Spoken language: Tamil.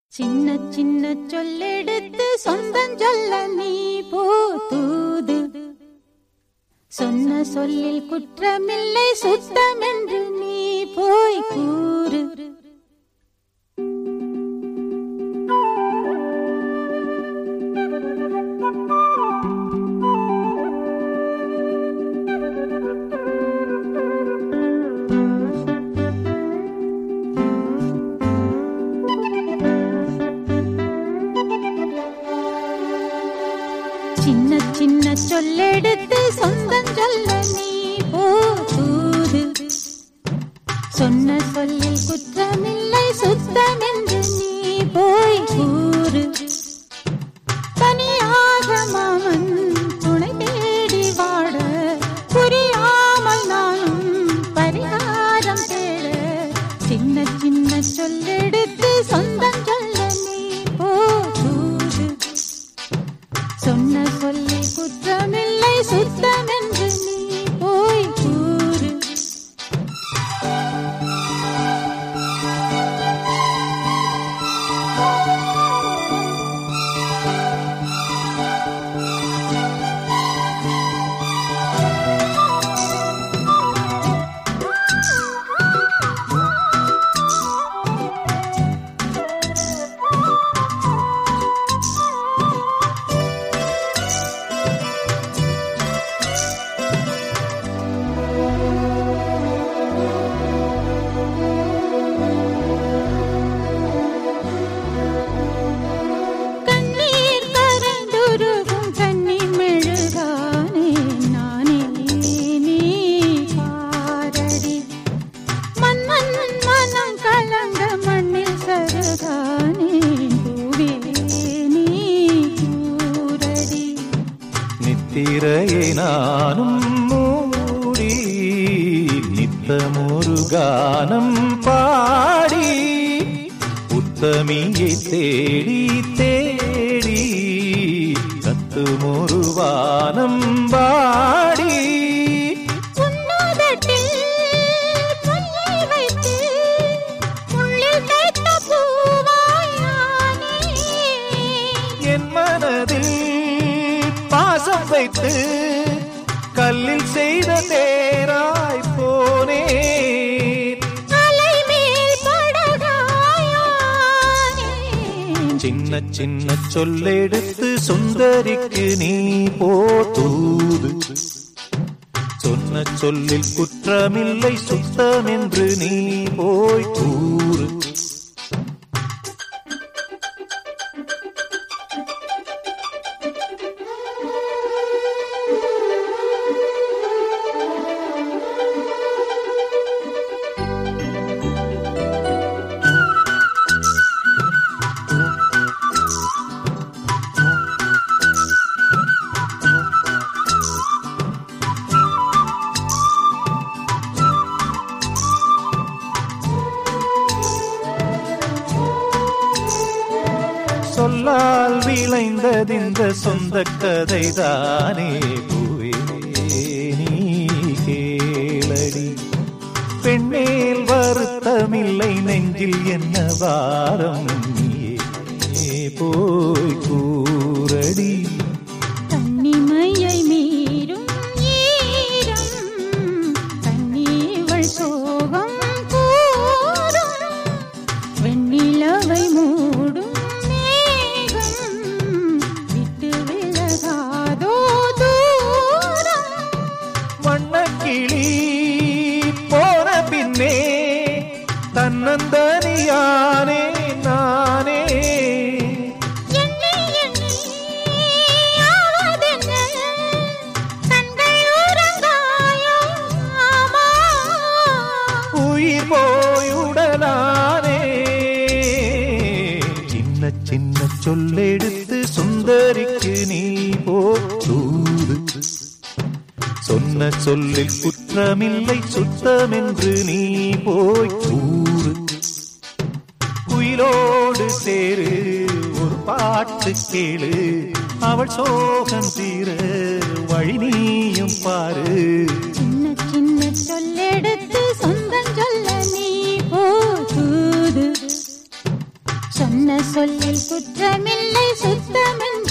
சின்ன சின்ன சொல்லெடுத்து சொந்தம் சொல்ல நீ போதூது. சொன்ன சொல்லில் குற்றமில்லை சுத்தமென்று நீ போய் கூறு. சின்ன சின்ன சொல்லெடுத்து சொந்தம் சொல்ல நீ போதூது. சொன்ன சொல்லில் குற்றமில்லை சுத்தமென்று நீ போய் கூறு. தனியாக மாமன் துணை தேடி வாட புரியாமல் நானும் பரிகாரம் தேட. சின்ன சின்ன சொல்லெடுத்து சொந்தம் சொல்ல நீ போதூது. சொன்ன சொல்லி குற்றமில்லை சுத்தமென்று நீ போய் கூறு. நித்திரையை நானும் மூடி நித்தமொரு கானம் பாடி உத்தமியை தேடி தேடி கத்துமொரு வானம் பாடி. என் மனதில் பாசம் வைத்து கல்லில் செய்த தேராய் போனே. சின்ன சின்ன சொல்லெடுத்து சுந்தரிக்கு நீ போதூது. சொன்ன சொல்லில் குற்றமில்லை சுத்தமென்று நீ போய் கூறு. சொல்லால் விளைந்ததிந்த சொந்த கதைதானே பூவே நீ கேளடி. பெண்ணேல் வருத்தமில்லை நெஞ்சில் என்ன வாரம் நீயே போய் கூறடி. கண்ணிமையை மீறும் ஈரம் கண்ணீவள் சோகம் கூறும். வெண்ணிலவை மூடும் கிளி போன பின்னே தன்னந்தனியானே நானே. உயிர் போயுடலானே. சின்ன சின்ன சொல்லெடுத்து சுந்தரிக்கு நீ போதூது. சொன்ன சொல்லில் குற்றமில்லை சுத்தமென்று நீ போய் கூறு. குயிலோடு சேரு ஒரு பாட்டு கேளு அவள் சோகம் தீர வழி நீயும் பாரு. சின்ன சின்ன சொல்லெடுத்து சொந்தம் சொல்ல நீ போதூது. சொன்ன சொல்லில் குற்றமில்லை சுத்தமென்று